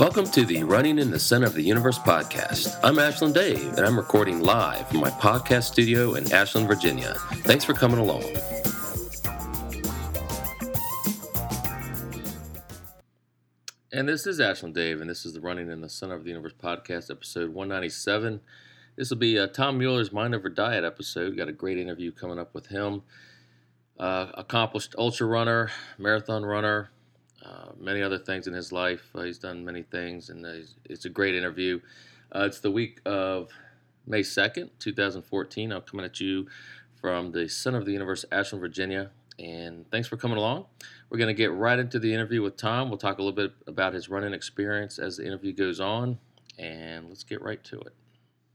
Welcome to the Running in the Center of the Universe podcast. I'm Ashland Dave, and I'm recording live from my podcast studio in Ashland, Virginia. Thanks for coming along. And this is Ashland Dave, and this is the Running in the Center of the Universe podcast, episode 197. This will be Tom Mueller's Mind Over Diet episode. Got a great interview coming up with him. Accomplished ultra runner, marathon runner, many other things in his life. He's done many things, and it's a great interview. It's the week of May 2nd, 2014. I'm coming at you from the Center of the Universe, Ashland, Virginia, and thanks for coming along. We're going to get right into the interview with Tom. We'll talk a little bit about his running experience as the interview goes on, and let's get right to it.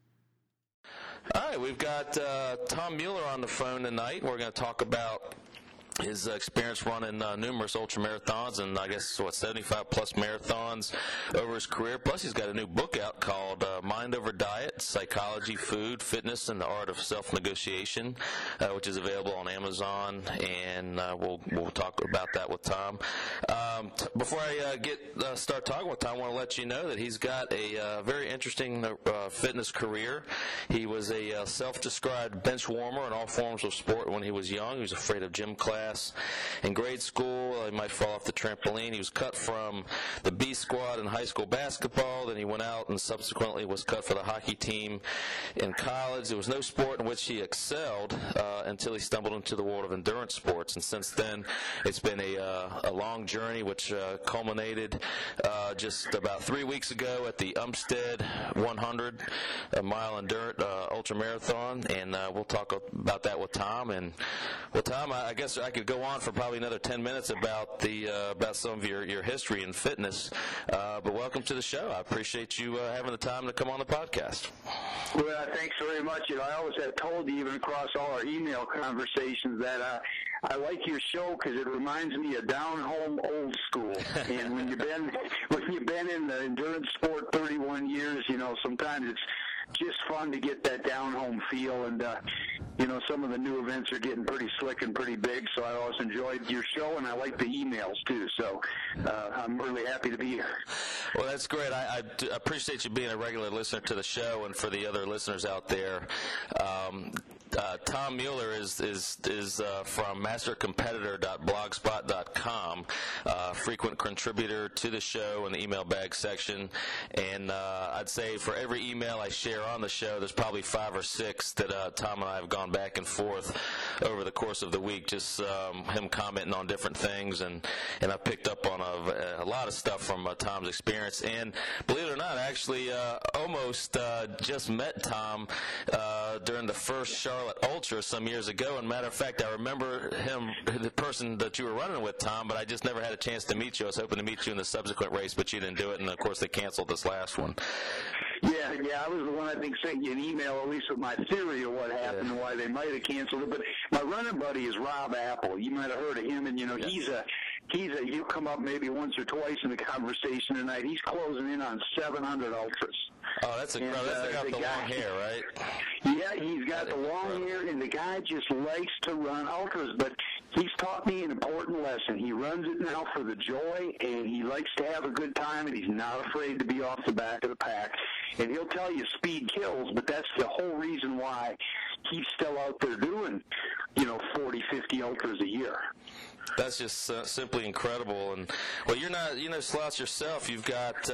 All right, we've got Tom Mueller on the phone tonight. We're going to talk about his experience running numerous ultramarathons and 75-plus marathons over his career. Plus, he's got a new book out called Mind Over Diet, Psychology, Food, Fitness, and the Art of Self-Negotiation, which is available on Amazon, and we'll talk about that with Tom. Before I start talking with Tom, I want to let you know that he's got a very interesting fitness career. He was a self-described bench warmer in all forms of sport when he was young. He was afraid of gym class. In grade school, he might fall off the trampoline. He was cut from the B squad in high school basketball. Then he went out and subsequently was cut for the hockey team in college. There was no sport in which he excelled until he stumbled into the world of endurance sports. And since then, it's been a long journey, which culminated just about 3 weeks ago at the Umstead 100-mile ultra marathon. And we'll talk about that with Tom. And well, Tom, I guess I could go on for probably another 10 minutes about some of your history in fitness, but welcome to the show. I appreciate you having the time to come on the podcast. Well, thanks very much. I always have told you, even across all our email conversations, that I like your show because it reminds me of down home old school. And when you've been in the endurance sport 31 years, sometimes it's just fun to get that down home feel, and some of the new events are getting pretty slick and pretty big, so I always enjoyed your show, and I like the emails too, so I'm really happy to be here. Well, that's great. I appreciate you being a regular listener to the show, and for the other listeners out there, Tom Mueller is from mastercompetitor.blogspot.com, frequent contributor to the show in the email bag section, and I'd say for every email I share on the show, there's probably 5 or 6 that Tom and I have gone back and forth over the course of the week, just him commenting on different things, and I picked up on a lot of stuff from Tom's experience, and believe it or not, I actually almost just met Tom during the first Charlotte Ultra some years ago, and matter of fact, I remember him, the person that you were running with, Tom, but I just never had a chance to meet you. I was hoping to meet you in the subsequent race, but you didn't do it, and of course they canceled this last one. Yeah, I was the one, I think, sent you an email, at least with my theory of what happened and why they might have canceled it. But my running buddy is Rob Apple. You might have heard of him, and, he'll come up maybe once or twice in the conversation tonight. He's closing in on 700 ultras. Oh, that's incredible. That's got the long hair, right? Yeah, he's got the long hair, and the guy just likes to run ultras. But he's taught me an important lesson. He runs it now for the joy, and he likes to have a good time, and he's not afraid to be off the back of the pack. And he'll tell you speed kills, but that's the whole reason why he's still out there doing, 40, 50 ultras a year. That's just simply incredible. And, well, you're not, slouch yourself. You've got,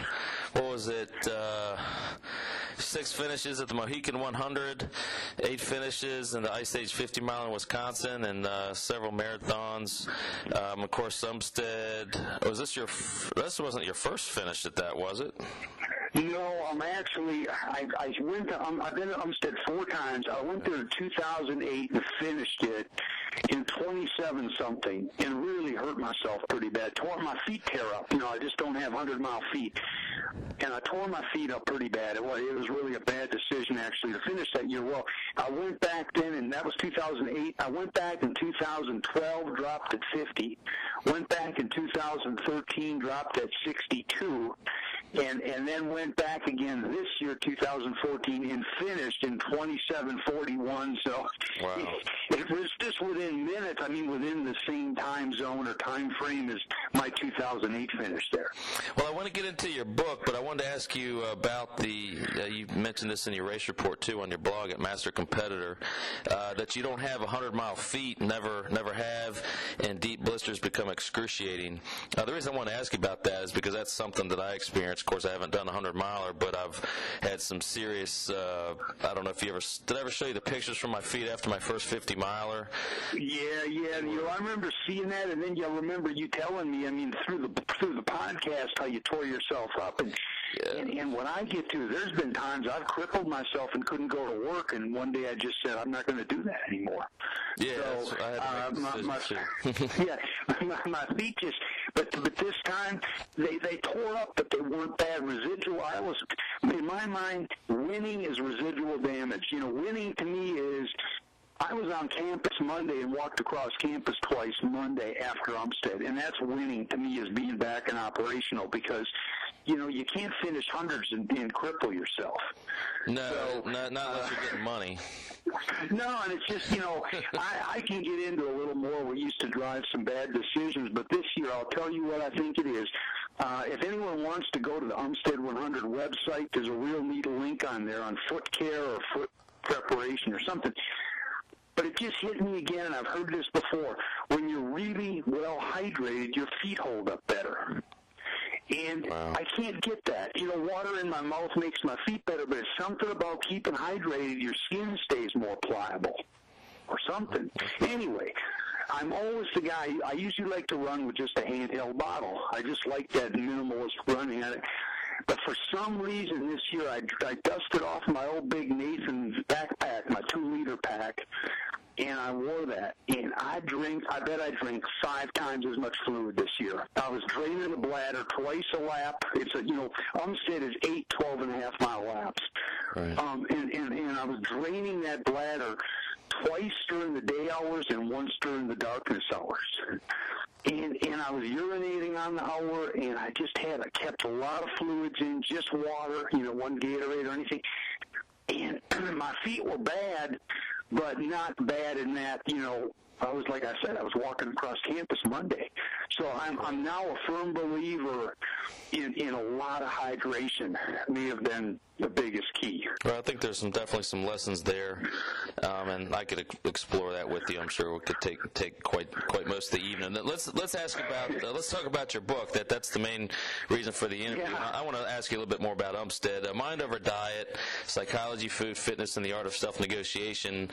6 finishes at the Mohican 100, 8 finishes in the Ice Age 50 mile in Wisconsin, and several marathons. Of course, Umstead. This wasn't your first finish at that, was it? No, I went to, I've been to Umstead 4 times. I went there in 2008 and finished it in 27-something and really hurt myself pretty bad. Tore my feet tear up. I just don't have 100-mile feet. And I tore my feet up pretty bad. It was really a bad decision, actually, to finish that year. Well, I went back then, and that was 2008. I went back in 2012, dropped at 50. Went back in 2013, dropped at 62. and then went back again this year, 2014, and finished in 27:41. So it was just within minutes. I mean, within the same time zone or time frame as my 2008 finish there. Well, I want to get into your book, but I wanted to ask you about you mentioned this in your race report too on your blog at Master Competitor, that you don't have 100-mile feet, never have, and deep blisters become excruciating. The reason I want to ask you about that is because that's something that I experienced. Of course, I haven't done a 100-miler, but I've had some serious, I don't know if did I ever show you the pictures from my feet after my first 50-miler? Yeah. I remember seeing that, and then I remember you telling me, I mean, through the podcast, how you tore yourself up. And what I get to, there's been times I've crippled myself and couldn't go to work, and one day I just said, I'm not going to do that anymore. Yeah, so, I had to make my feet just, but this time, they tore up, but they weren't bad residual. In my mind, winning is residual damage. Winning to me is, I was on campus Monday and walked across campus twice Monday after Umstead, and that's winning to me, is being back and operational, because you can't finish hundreds and cripple yourself. No, not unless you're getting money. No, and it's just, I can get into a little more. We used to drive some bad decisions, but this year I'll tell you what I think it is. If anyone wants to go to the Umstead 100 website, there's a real neat link on there on foot care or foot preparation or something. But it just hit me again, and I've heard this before. When you're really well hydrated, your feet hold up better. And I can't get that. Water in my mouth makes my feet better, but it's something about keeping hydrated. Your skin stays more pliable or something. Anyway, I'm always the guy. I usually like to run with just a handheld bottle. I just like that minimalist running at it. But for some reason this year, I dusted off my old Big Nathan's backpack, my 2-liter pack, and I wore that. And I bet I drank 5 times as much fluid this year. I was draining the bladder twice a lap. It's Umstead is 8 12.5-mile laps. Right. And I was draining that bladder twice during the day hours and once during the darkness hours. And I was urinating on the hour, and I kept a lot of fluids in, just water, one Gatorade or anything. And my feet were bad, but not bad in that, I was, like I said, I was walking across campus Monday. So I'm now a firm believer in a lot of hydration. May have been the biggest key. Well, I think there's definitely some lessons there, and I could explore that with you. I'm sure we could take quite most of the evening. Let's talk about your book. That's the main reason for the interview. Yeah. I want to ask you a little bit more about Umstead. Mind Over Diet, Psychology, Food, Fitness, and the Art of Self-Negotiation.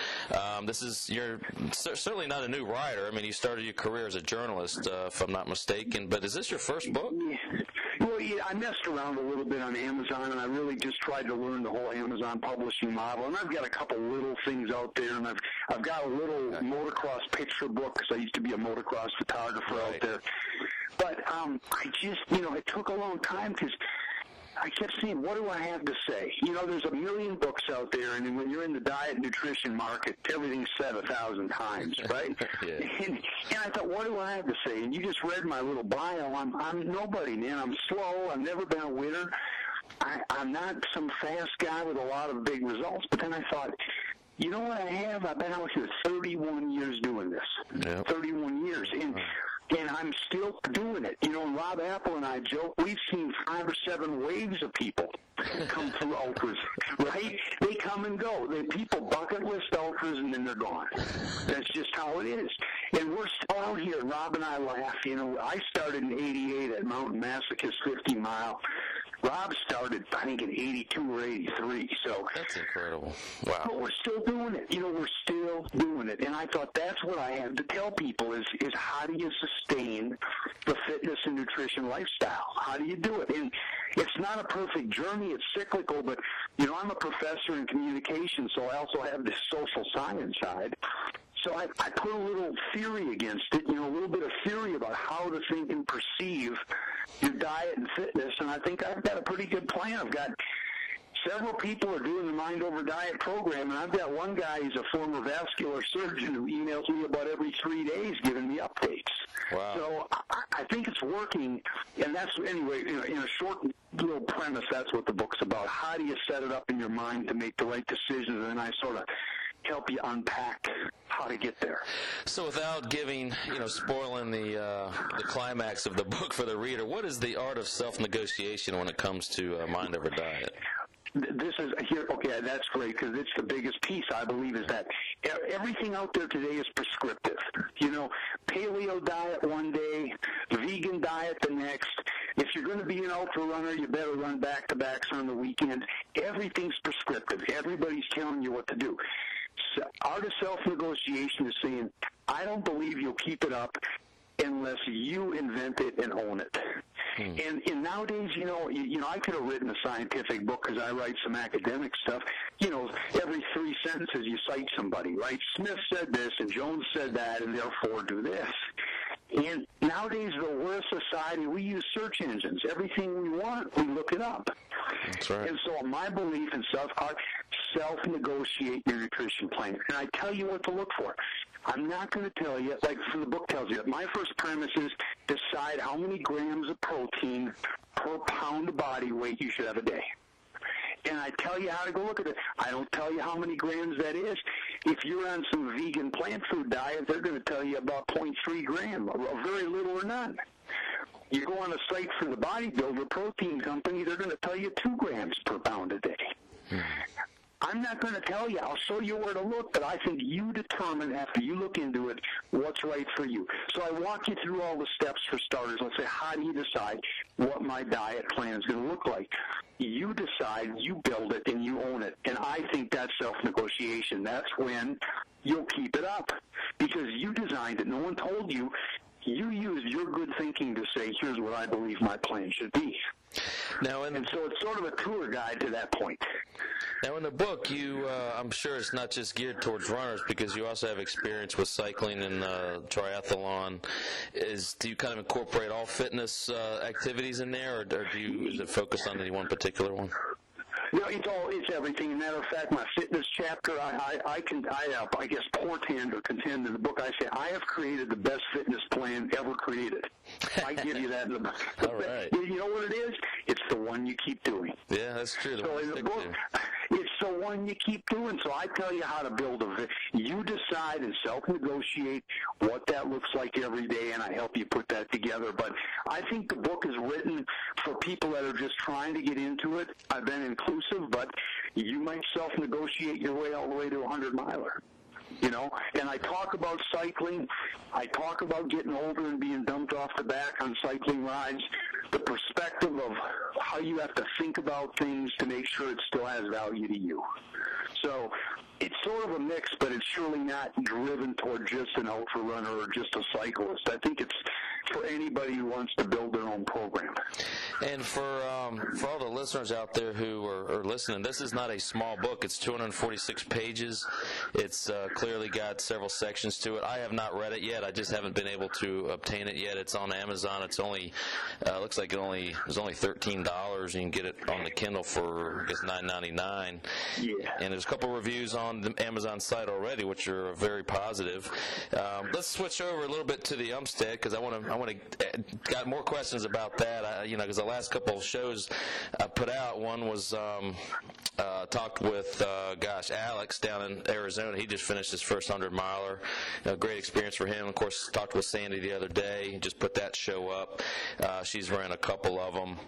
You're certainly not a new writer. I mean, you started your career as a journalist, if I'm not mistaken. But is this your first book? Yeah. Well, I messed around a little bit on Amazon, and I really just tried to learn the whole Amazon publishing model. And I've got a couple little things out there, and I've got a little motocross picture book, because I used to be a motocross photographer out there. But I just, it took a long time, because I kept saying, what do I have to say? There's a million books out there, and when you're in the diet nutrition market, everything's said 1,000 times, right? Yeah. And I thought, what do I have to say? And you just read my little bio. I'm nobody, man. I'm slow. I've never been a winner. I'm not some fast guy with a lot of big results. But then I thought, you know what I have? I've been out here 31 years doing this. Yep. 31 years. And I'm still doing it. Rob Apple and I joke, we've seen 5 or 7 waves of people come through ultras, right? They come and go. People bucket list ultras, and then they're gone. That's just how it is. And we're still out here. Rob and I laugh. I started in 88 at Mountain Masochist 50-mile. Rob started, I think, in 82 or 83. So that's incredible. Wow. But we're still doing it. We're still doing it. And I thought that's what I have to tell people is how do you sustain the fitness and nutrition lifestyle? How do you do it? And it's not a perfect journey. It's cyclical. But, I'm a professor in communication, so I also have this social science side. So I put a little theory against it, a little bit of theory about how to think and perceive your diet and fitness, and I think I've got a pretty good plan. I've got several people are doing the Mind Over Diet program, and I've got one guy who's a former vascular surgeon who emails me about every 3 days giving me updates. Wow. So I think it's working, and that's, anyway, in a short little premise, that's what the book's about. How do you set it up in your mind to make the right decisions? And then I sort of help you unpack how to get there. So without giving, spoiling the climax of the book for the reader, what is the art of self-negotiation when it comes to Mind Over Diet? This is here. Okay, that's great, because it's the biggest piece, I believe, is that everything out there today is prescriptive. Paleo diet one day, vegan diet the next. If you're going to be an ultra runner, you better run back-to-backs on the weekend. Everything's prescriptive. Everybody's telling you what to do. So, art of self-negotiation is saying, I don't believe you'll keep it up unless you invent it and own it. And nowadays, I could have written a scientific book because I write some academic stuff. Every 3 sentences you cite somebody, right? Smith said this and Jones said that, and therefore do this. And nowadays, we're a society, we use search engines. Everything we want, we look it up. That's right. And so my belief in self-negotiate your nutrition plan. And I tell you what to look for. I'm not going to tell you, like the book tells you, my first premise is decide how many grams of protein per pound of body weight you should have a day. And I tell you how to go look at it. I don't tell you how many grams that is. If you're on some vegan plant food diet, they're going to tell you about 0.3 gram, or very little or none. You go on a site for the bodybuilder protein company, they're going to tell you 2 grams per pound a day. I'm not going to tell you. I'll show you where to look, but I think you determine after you look into it what's right for you. So I walk you through all the steps for starters. Let's say, how do you decide what my diet plan is going to look like? You decide, you build it, and you own it. And I think that's self-negotiation. That's when you'll keep it up because you designed it. No one told you. You used your good thinking to say, here's what I believe my plan should be. Now, and so it's sort of a tour guide to that point. Now, in the book, I'm sure it's not just geared towards runners because you also have experience with cycling and triathlon. Do you kind of incorporate all fitness activities in there, or is it focused on any one particular one? It's everything. As a matter of fact, my fitness chapter, I guess portend or contend in the book. I say I have created the best fitness plan ever created. I give you that in the book. All right. You know what it is? It's the one you keep doing. Yeah, that's true. So in the book, it's the one you keep doing. So I tell you how to build you decide and self-negotiate what that looks like every day, and I help you put that together. But I think the book is written for people that are just trying to get into it. I've been inclusive, but you might self-negotiate your way all the way to a 100-miler. And I talk about cycling. I talk about getting older and being dumped off the back on cycling rides, the perspective of how you have to think about things to make sure it still has value to you. So it's sort of a mix, but it's surely not driven toward just an ultra runner or just a cyclist. I think it's for anybody who wants to build their own program. And for all the listeners out there who are listening, this is not a small book. It's 246 pages. It's clearly got several sections to it. I have not read it yet. I just haven't been able to obtain it yet. It's on Amazon. It's only looks like it was only $13. You can get it on the Kindle for I guess $9.99. Yeah. And there's a couple reviews on the Amazon site already, which are very positive. Let's switch over a little bit to the Umstead because I want to got more questions about that. Because the last couple of shows I put out, one was talked with Alex down in Arizona. He just finished his first 100-miler. Great experience for him. Of course, talked with Sandy the other day. He just put that show up. She's ran a couple of them.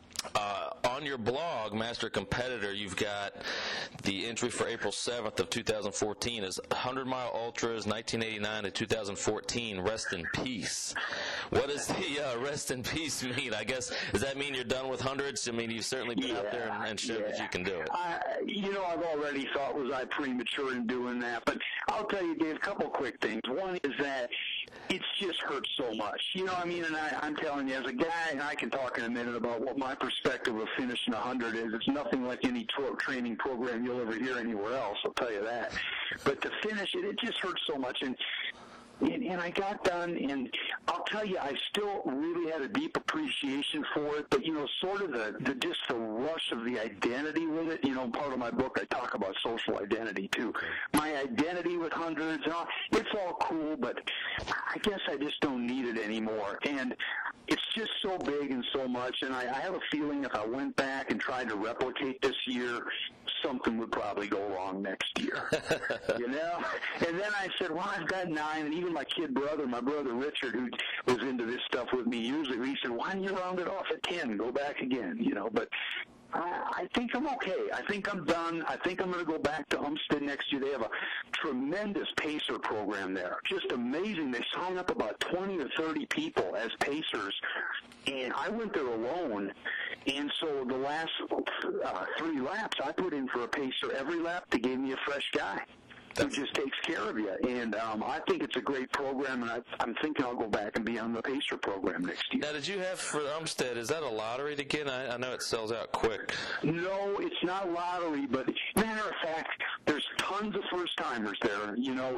On your blog, Master Competitor, you've got the entry for April 7th of 2014 is 100-mile ultras, 1989 to 2014. Rest in peace. What does the rest in peace mean? I guess, does that mean you're done with hundreds? I mean, you've certainly been out there and showed that you can do it. I've already thought, was I premature in doing that? But I'll tell you, Dave, a couple quick things. One is that it's just hurt so much. And I'm telling you, as a guy, and I can talk in a minute about what my perspective of finishing 100 is. It's nothing like any training program you'll ever hear anywhere else, I'll tell you that. But to finish it, it just hurts so much. And And I got done, and I'll tell you, I still really had a deep appreciation for it, but, sort of just the rush of the identity with it. Part of my book, I talk about social identity, too. My identity with hundreds, it's all cool, but I guess I just don't need it anymore. And it's just so big and so much, and I have a feeling if I went back and tried to replicate this year, something would probably go wrong next year. And then I said, well, I've got 9, and even my brother Richard, who was into this stuff with me usually, he said, why don't you round it off at 10, go back again, but I think I'm okay. I think I'm done. I think I'm going to go back to Umstead next year. They have a tremendous pacer program there. Just amazing. They sign up about 20 or 30 people as pacers, and I went there alone. And so the last 3 laps, I put in for a pacer every lap. They gave me a fresh guy who just takes care of you. And I think it's a great program, and I'm thinking I'll go back and be on the pacer program next year. Now, did you have for Umstead, is that a lottery to get? I know it sells out quick. No, it's not lottery, but matter of fact, there's tons of first-timers there.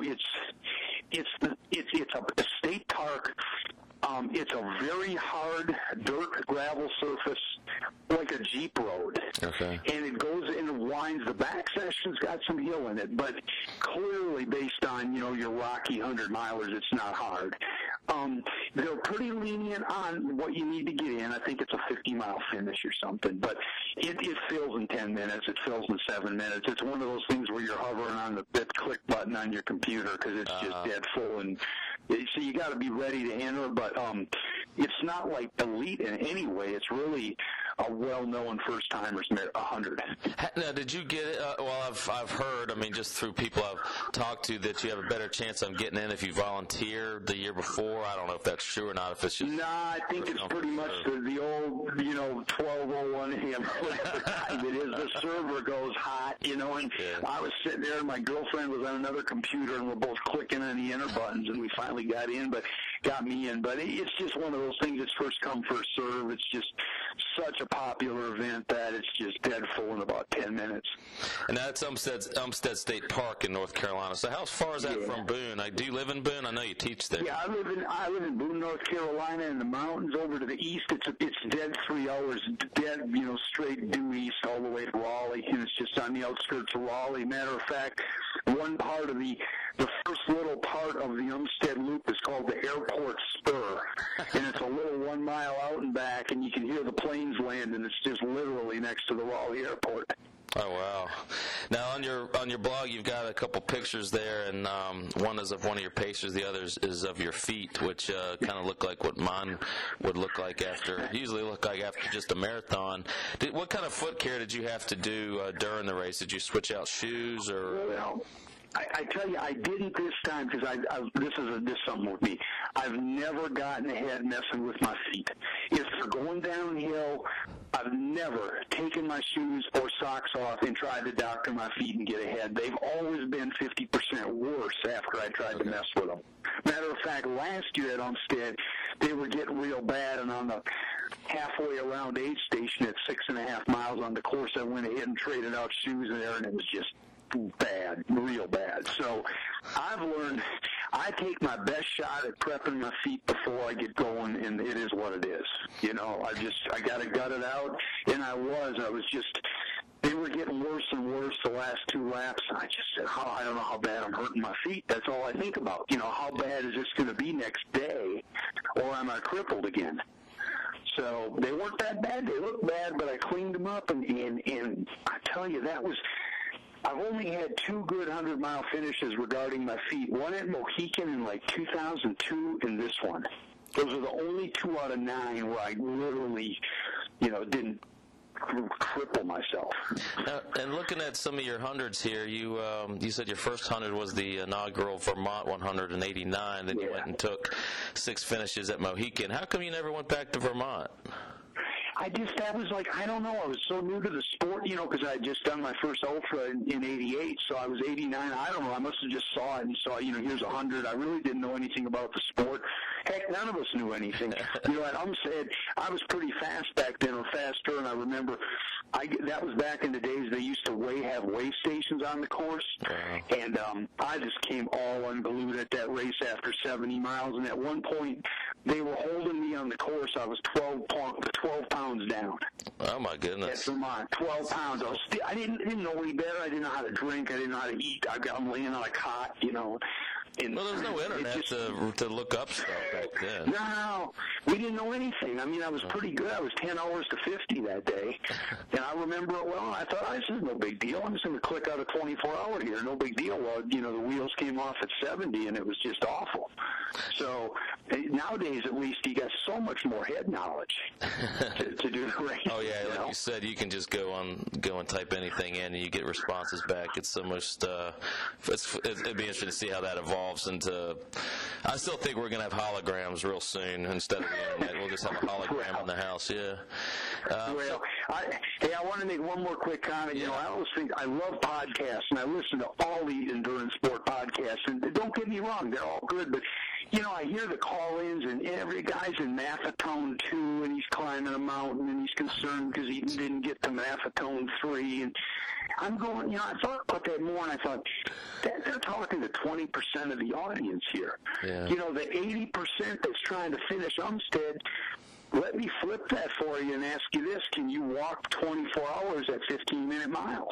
It's a state park. It's a very hard dirt gravel surface, like a Jeep road. Okay. And it goes and it winds. The back section's got some hill in it, but clearly based on, your rocky 100-milers, it's not hard. They're pretty lenient on what you need to get in. I think it's a 50-mile finish or something, but it fills in 10 minutes. It fills in 7 minutes. It's one of those things where you're hovering on the click button on your computer because it's just dead full, and so you got to be ready to enter, but it's not like elite in any way. It's really a well-known first-timers 100. Now, did you get it? I've heard, just through people I've talked to, that you have a better chance on getting in if you volunteered the year before. I don't know if that's true or not. If it's just I think it's pretty much the old, 12:01 a.m. whatever time it is. The server goes hot, and I was sitting there, and my girlfriend was on another computer, and we're both clicking on the enter buttons, and we finally got me in. But it's just one of those things. It's first come, first serve. It's just such a popular event that it's just dead full in about 10 minutes. And that's Umstead State Park in North Carolina. So how far is that from Boone? Do you live in Boone? I know you teach there. Yeah, I live in Boone, North Carolina, in the mountains over to the east. It's dead 3 hours, dead, straight due east all the way to Raleigh, and it's just on the outskirts of Raleigh. Matter of fact, one part of the first little part of the Umstead Loop is called the Airport Spur, and it's a little 1 mile out and back, and you can hear the planes land, and it's just literally next to the Raleigh Airport. Oh, wow. Now, on your blog, you've got a couple pictures there, and one is of one of your pacers, the other is of your feet, which kind of look like what mine would look like after just a marathon. What kind of foot care did you have to do during the race? Did you switch out shoes or? Well, I tell you, I didn't this time because this is something with me. I've never gotten ahead messing with my feet. If they're going downhill, I've never taken my shoes or socks off and tried to doctor my feet and get ahead. They've always been 50% worse after I tried to mess with them. Matter of fact, last year at Umstead, they were getting real bad, and on the halfway around aid station at 6.5 miles on the course, I went ahead and traded out shoes in there, and it was just bad, real bad. So I've learned I take my best shot at prepping my feet before I get going, and it is what it is. I got to gut it out, and I was just, they were getting worse and worse the last 2 laps. I just said, I don't know how bad I'm hurting my feet. That's all I think about. How bad is this going to be next day, or am I crippled again? So they weren't that bad. They looked bad, but I cleaned them up, and I tell you, I've only had 2 good 100-mile finishes regarding my feet. One at Mohican in 2002 and this one. Those are the only 2 out of 9 where I literally, didn't cripple myself. And looking at some of your hundreds here, you said your first 100 was the inaugural Vermont 189. Then you went and took 6 finishes at Mohican. How come you never went back to Vermont? I don't know. I was so new to the sport, because I had just done my first ultra in 88, so I was 89. I don't know. I must have just saw it and saw, here's 100. I really didn't know anything about the sport. Heck, none of us knew anything. At Umstead, I was pretty fast back then, or faster, and I remember that was back in the days they used to have weigh stations on the course, and I just came all unglued at that race after 70 miles, and at one point they were holding me on the course. I was 12 pounds down. Oh, my goodness. At Vermont, 12 pounds. I didn't know any better. I didn't know how to drink. I didn't know how to eat. I'm laying on a cot, And well, there's no internet to look up stuff back then. No, we didn't know anything. I mean, I was pretty good. I was 10 hours to 50 that day. And I remember it well. I thought, this is no big deal. I'm just going to click out a 24-hour here. No big deal. Well, the wheels came off at 70, and it was just awful. So nowadays, at least, you got so much more head knowledge to do the race. Oh, yeah. Like you said, you can just go and type anything in, and you get responses back. It's almost it'd be interesting to see how that evolves. I still think we're going to have holograms real soon instead of the internet. We'll just have a hologram in the house, yeah. I want to make one more quick comment. Yeah. I always think I love podcasts, and I listen to all the endurance sport podcasts. And don't get me wrong, they're all good, but I hear the call-ins, and every guy's in Maffetone 2, and he's climbing a mountain, and he's concerned because he didn't get to Maffetone 3. And I'm going, I thought about that more, and I thought, they're talking to 20% of the audience here. Yeah. The 80% that's trying to finish Umstead, let me flip that for you and ask you this. Can you walk 24 hours at 15-minute miles?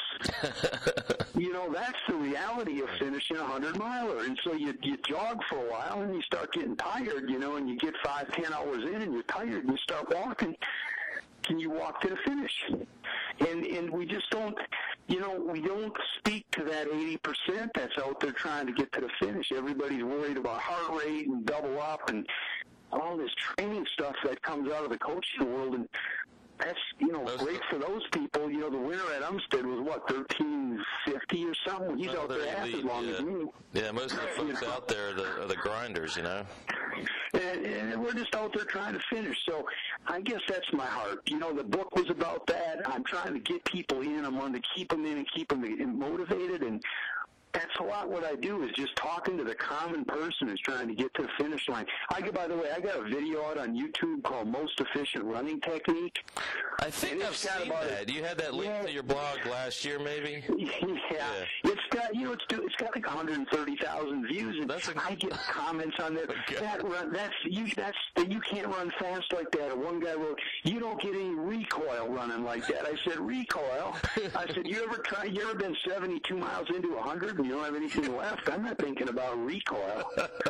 That's the reality of finishing a 100-miler. And so you jog for a while, and you start getting tired, and you get 5-10 hours in, and you're tired, and you start walking. Can you walk to the finish? And we just don't, we don't speak to that 80% that's out there trying to get to the finish. Everybody's worried about heart rate and double up and all this training stuff that comes out of the coaching world, and that's, great for those people. The winner at Umstead was, 1350 or something? He's out there half as long as me. Yeah, most of the folks out there are the grinders, And we're just out there trying to finish. So I guess that's my heart. The book was about that. I'm trying to get people in. I'm wanting to keep them in and keep them motivated, and that's a lot what I do, is just talking to the common person who's trying to get to the finish line. By the way, I got a video out on YouTube called Most Efficient Running Technique. I think I've seen that. You had that link to your blog last year, maybe? Yeah. It's got, it's got like 130,000 views, and I get comments on that. Okay. You can't run fast like that. Or one guy wrote, you don't get any recoil running like that. I said, recoil? I said, you ever been 72 miles into 100? You don't have anything left. I'm not thinking about recoil.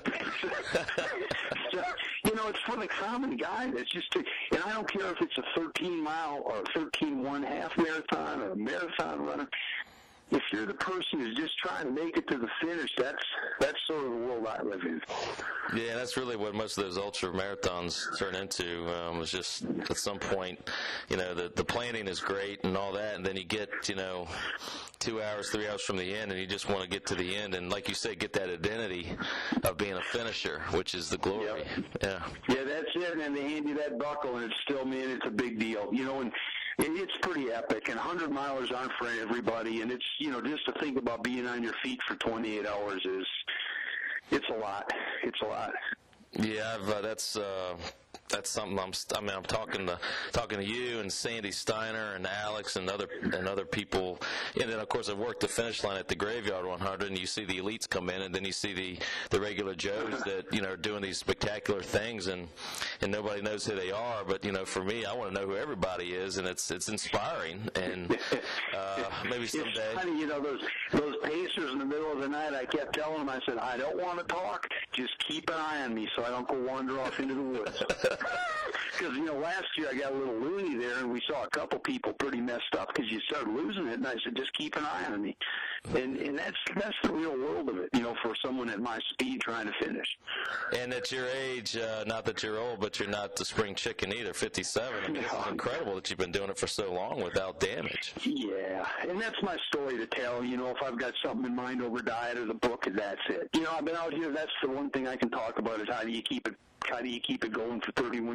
So, it's for the common guy that's just, and I don't care if it's a 13-mile or 13.5 marathon or a marathon runner. If you're the person who's just trying to make it to the finish, that's sort of the world I live in. Yeah, that's really what most of those ultra marathons turn into. It's just at some point, the planning is great and all that, and then you get 2 hours, 3 hours from the end, and you just want to get to the end, and like you say, get that identity of being a finisher, which is the glory. Yep. Yeah, that's it. And then they hand you that buckle, and it's still, man, it's a big deal. And it's pretty epic, and 100-milers aren't for everybody, and it's, just to think about being on your feet for 28 hours it's a lot. It's a lot. Yeah, that's something I'm talking to you and Sandy Steiner and Alex and other people, and then of course I've worked the finish line at the Graveyard 100, and you see the elites come in, and then you see the regular Joes that are doing these spectacular things, and nobody knows who they are, but for me, I want to know who everybody is, and it's inspiring, and maybe someday. It's funny, those pacers in the middle of the night, I kept telling them, I said, I don't want to talk, just keep an eye on me so I don't go wander off into the woods. Because, last year I got a little loony there, and we saw a couple people pretty messed up because you started losing it, and I said, just keep an eye on me. And that's the real world of it, for someone at my speed trying to finish. And at your age, not that you're old, but you're not the spring chicken either, 57. I mean, it's incredible that you've been doing it for so long without damage. Yeah, and that's my story to tell. If I've got something in mind over diet or the book, that's it. I've been out here, that's the one thing I can talk about is how do you keep it going for 31 years.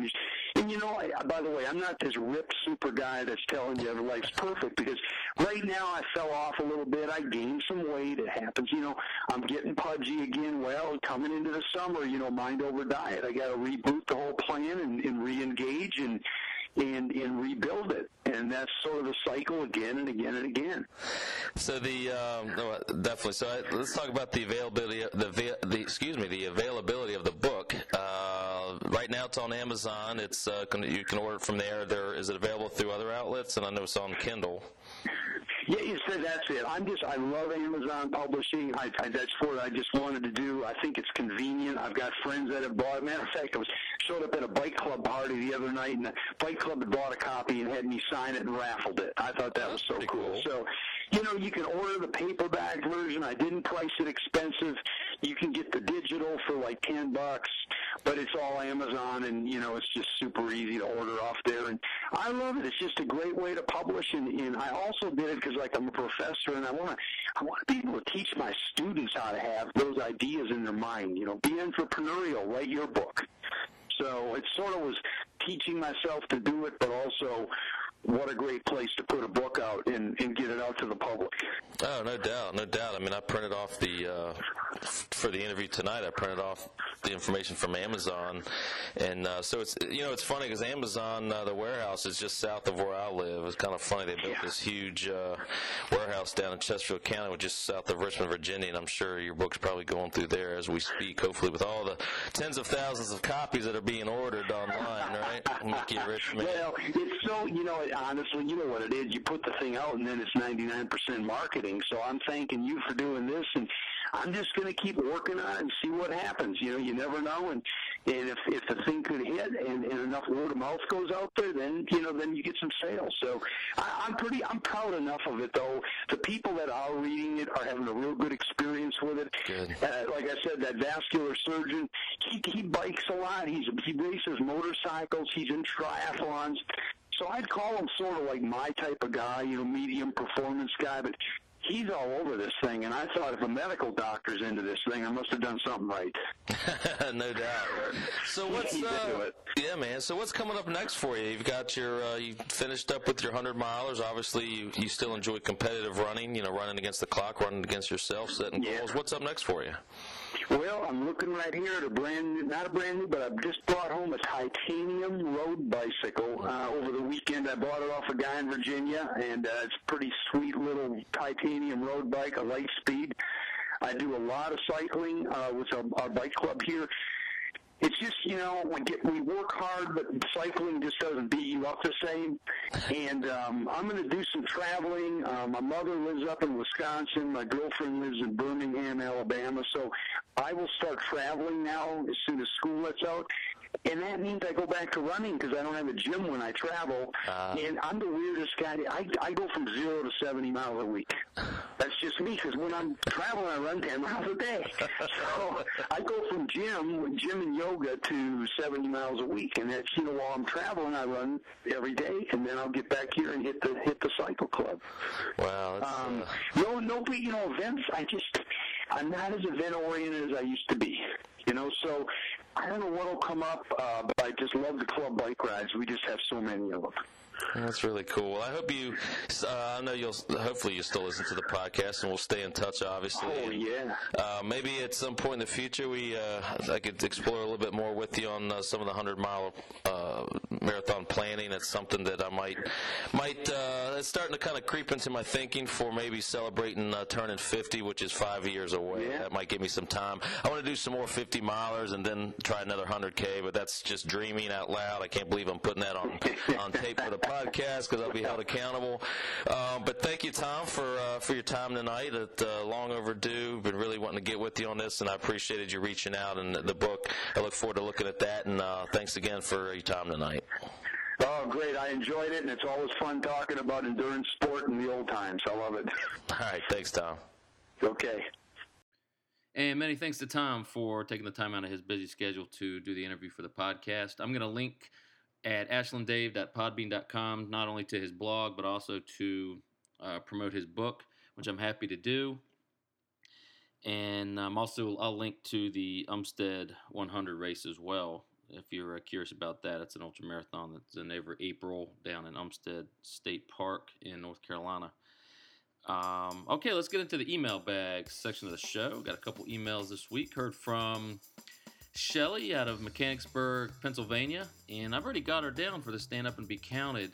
And by the way, I'm not this ripped super guy that's telling you life's perfect, because right now I fell off a little bit. I gained some weight. It happens. I'm getting pudgy again. Well, coming into the summer, mind over diet. I got to reboot the whole plan and re-engage and rebuild it. And that's sort of the cycle again and again and again. So definitely. So let's talk about the availability, the availability of the book. Right now, it's on Amazon. It's you can order it from there. Is it available through other outlets? And I know it's on Kindle. Yeah, you said that's it. I love Amazon publishing. That's what I just wanted to do. I think it's convenient. I've got friends that have bought it. Matter of fact, I showed up at a bike club party the other night, and the bike club had bought a copy and had me sign it and raffled it. I thought that was so cool. So, you can order the paperback version. I didn't price it expensive. You can get the digital for like $10, but it's all Amazon, and it's just super easy to order off there. And I love it. It's just a great way to publish. And I also did it because I'm a professor, and I want to be able to teach my students how to have those ideas in their mind. Be entrepreneurial. Write your book. So it sort of was teaching myself to do it, but also what a great place to put a book out and get it out to the public. Oh, no doubt, no doubt. I mean, I printed off for the interview tonight, I printed off the information from Amazon. And so it's funny because Amazon, the warehouse is just south of where I live. It's kind of funny. They built this huge warehouse down in Chesterfield County, which is south of Richmond, Virginia, and I'm sure your book's probably going through there as we speak, hopefully with all the tens of thousands of copies that are being ordered online, right? Make you a rich man. Well, it's so, honestly, you know what it is. You put the thing out, and then it's 99% marketing. So I'm thanking you for doing this, and I'm just going to keep working on it and see what happens. You never know, and if the thing could hit and enough word of mouth goes out there, then you get some sales. So I'm proud enough of it, though. The people that are reading it are having a real good experience with it. Good. Like I said, that vascular surgeon, he bikes a lot. He races motorcycles. He's in triathlons. So I'd call him sort of like my type of guy, medium performance guy, but he's all over this thing, and I thought if a medical doctor's into this thing, I must have done something right. No doubt. So what's yeah, man. So what's coming up next for you? You've got you finished up with your 100-milers. Obviously, you still enjoy competitive running. Running against the clock, running against yourself, setting goals. What's up next for you? Well, I'm looking right here at not a brand new, but I've just brought home a titanium road bicycle. Over the weekend, I bought it off a guy in Virginia, and it's a pretty sweet little titanium road bike, a light speed. I do a lot of cycling with our bike club here. It's just, we work hard, but cycling just doesn't beat you up the same. And I'm going to do some traveling. My mother lives up in Wisconsin. My girlfriend lives in Birmingham, Alabama. So I will start traveling now as soon as school lets out. And that means I go back to running because I don't have a gym when I travel. And I'm the weirdest guy. I go from 0 to 70 miles a week. That's just me, because when I'm traveling, I run 10 miles a day. So I go from gym and yoga to 70 miles a week. And that's, while I'm traveling, I run every day, and then I'll get back here and hit the cycle club. Wow. No big, events. I'm not as event-oriented as I used to be. So I don't know what'll come up, but I just love the club bike rides. We just have so many of them. That's really cool. Well, I hope I know hopefully you still listen to the podcast, and we'll stay in touch, obviously. Oh, yeah. Maybe at some point in the future, I could explore a little bit more with you on some of the 100-mile marathon planning. It's something that I might it's starting to kind of creep into my thinking for maybe celebrating turning 50, which is 5 years away. Yeah. That might give me some time. I want to do some more 50-milers and then try another 100K, but that's just dreaming out loud. I can't believe I'm putting that on tape for the podcast because I'll be held accountable. But thank you, Tom, for your time tonight. It's long overdue. Been really wanting to get with you on this, and I appreciated you reaching out and the book. I look forward to looking at that, and thanks again for your time tonight. Oh, great. I enjoyed it, and it's always fun talking about endurance sport and the old times. I love it. All right. Thanks, Tom. Okay. And many thanks to Tom for taking the time out of his busy schedule to do the interview for the podcast. I'm going to link at ashlanddave.podbean.com, not only to his blog, but also to promote his book, which I'm happy to do. And I'll link to the Umstead 100 race as well. if you're curious about that. It's an ultra marathon that's in every April down in Umstead State Park in North Carolina. Okay, let's get into the email bag section of the show. Got a couple emails this week. Heard from Shelly out of Mechanicsburg, Pennsylvania, and I've already got her down for the Stand Up and Be Counted.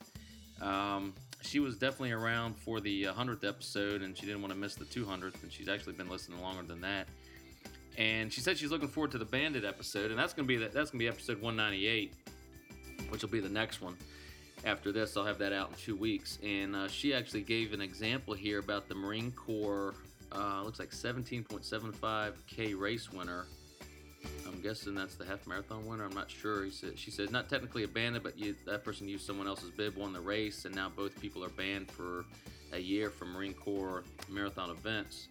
She was definitely around for the 100th episode, and she didn't want to miss the 200th, and she's actually been listening longer than that. And she said she's looking forward to the Bandit episode, and that's gonna be episode 198, which will be the next one. After this, I'll have that out in 2 weeks. And she actually gave an example here about the Marine Corps, looks like 17.75K race winner. I'm guessing that's the half marathon winner. I'm not sure. She said not technically a bandit, but that person used someone else's bib, won the race, and now both people are banned for a year from Marine Corps marathon events.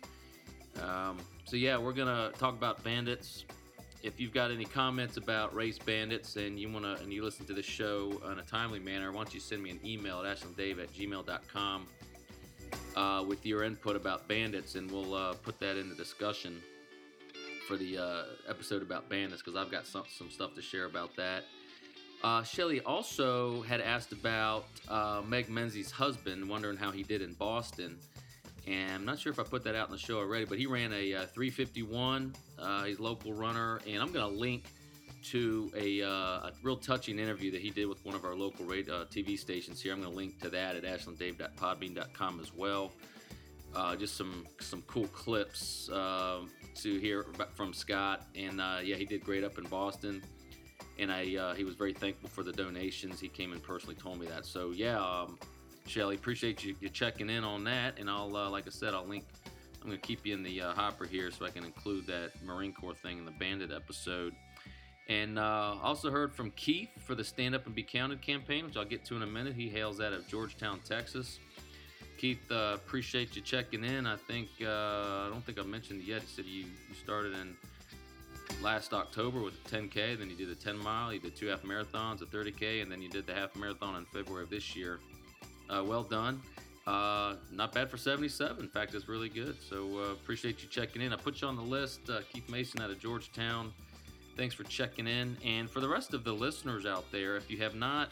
So yeah, we're gonna talk about bandits. If you've got any comments about race bandits and you listen to the show in a timely manner, why don't you send me an email at ashlanddave@gmail.com with your input about bandits, and we'll put that in the discussion for the episode about bandits, because I've got some stuff to share about that. Shelly also had asked about Meg Menzies' husband, wondering how he did in Boston. And I'm not sure if I put that out in the show already, but he ran a 3:51. He's a local runner, and I'm going to link to a real touching interview that he did with one of our local TV stations here. I'm going to link to that at ashlanddave.podbean.com as well. Just some cool clips to hear from Scott, and yeah, he did great up in Boston, and he was very thankful for the donations. He came and personally told me that. So yeah. Shelly, appreciate you checking in on that, and I'll, like I said, I'm going to keep you in the hopper here so I can include that Marine Corps thing in the Bandit episode. And also heard from Keith for the Stand Up and Be Counted campaign, which I'll get to in a minute. He hails out of Georgetown, Texas. Keith, appreciate you checking in. I don't think I mentioned it yet. He said you started in last October with a 10K, then you did a 10 mile, you did 2 half marathons, a 30K, and then you did the half marathon in February of this year. Well done. Not bad for 77. In fact, it's really good. So appreciate you checking in. I put you on the list. Keith Mason out of Georgetown. Thanks for checking in. And for the rest of the listeners out there, if you have not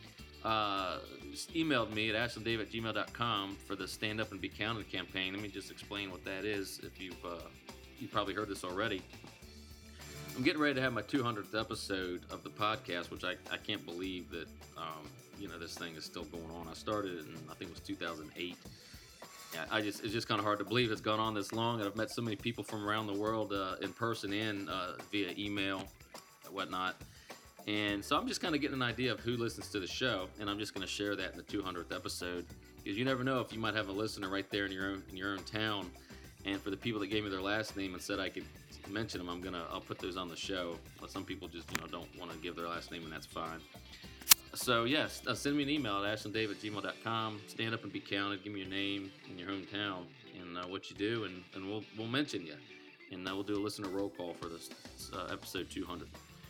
emailed me at ashlanddave@gmail.com for the Stand Up and Be Counted campaign, let me just explain what that is. If you've probably heard this already. I'm getting ready to have my 200th episode of the podcast, which I can't believe that this thing is still going on. I started it in, I think it was 2008. Yeah, it's just kind of hard to believe it's gone on this long, and I've met so many people from around the world in person and via email and whatnot. And so I'm just kind of getting an idea of who listens to the show, and I'm just going to share that in the 200th episode, because you never know if you might have a listener right there in your own town. And for the people that gave me their last name and said I could mention them, I'll put those on the show. But some people just don't want to give their last name, and that's fine. So yes, send me an email at ashlanddave@gmail.com. Stand Up and Be Counted. Give me your name and your hometown and what you do, and we'll mention you, and we'll do a listener roll call for this episode 200.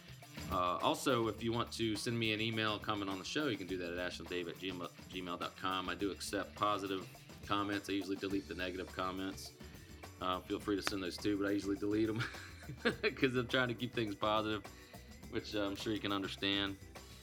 Also, if you want to send me an email comment on the show, you can do that at ashlanddave@gmail.com. I do accept positive comments. I usually delete the negative comments. Feel free to send those too, but I usually delete them because I'm trying to keep things positive, which I'm sure you can understand.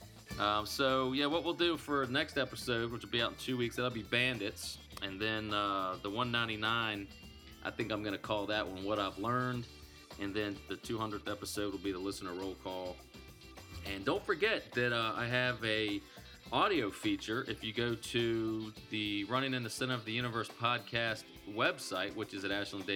So yeah, what we'll do for the next episode, which will be out in 2 weeks, that'll be Bandits, and then the 199, I think I'm going to call that one What I've Learned, and then the 200th episode will be the listener roll call. And don't forget that I have a audio feature. If you go to the Running in the Center of the Universe podcast website, which is at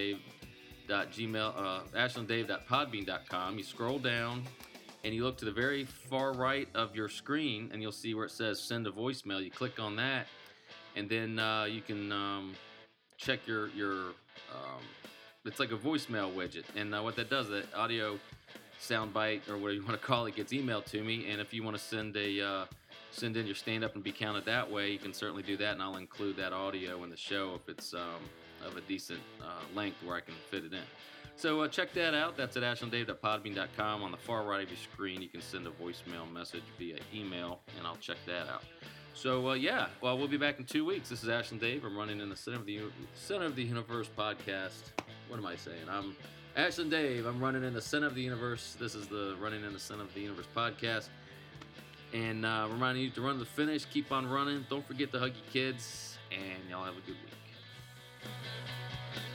ashlanddave.podbean.com, you scroll down and you look to the very far right of your screen, and you'll see where it says send a voicemail. You click on that, and then you can check your it's like a voicemail widget, and what that does, that audio soundbite or whatever you want to call it, gets emailed to me. And if you want to send in your Stand Up and Be Counted that way, you can certainly do that, and I'll include that audio in the show if it's of a decent length where I can fit it in. So check that out. That's at ashlanddave.podbean.com. On the far right of your screen, you can send a voicemail message via email, and I'll check that out. So we'll be back in 2 weeks. This is Ashland Dave. I'm running in the Center of the Universe podcast. What am I saying? I'm Ashland Dave, I'm running in the center of the universe. This is the Running in the Center of the Universe podcast. And reminding you to run to the finish, keep on running. Don't forget to hug your kids, and y'all have a good week.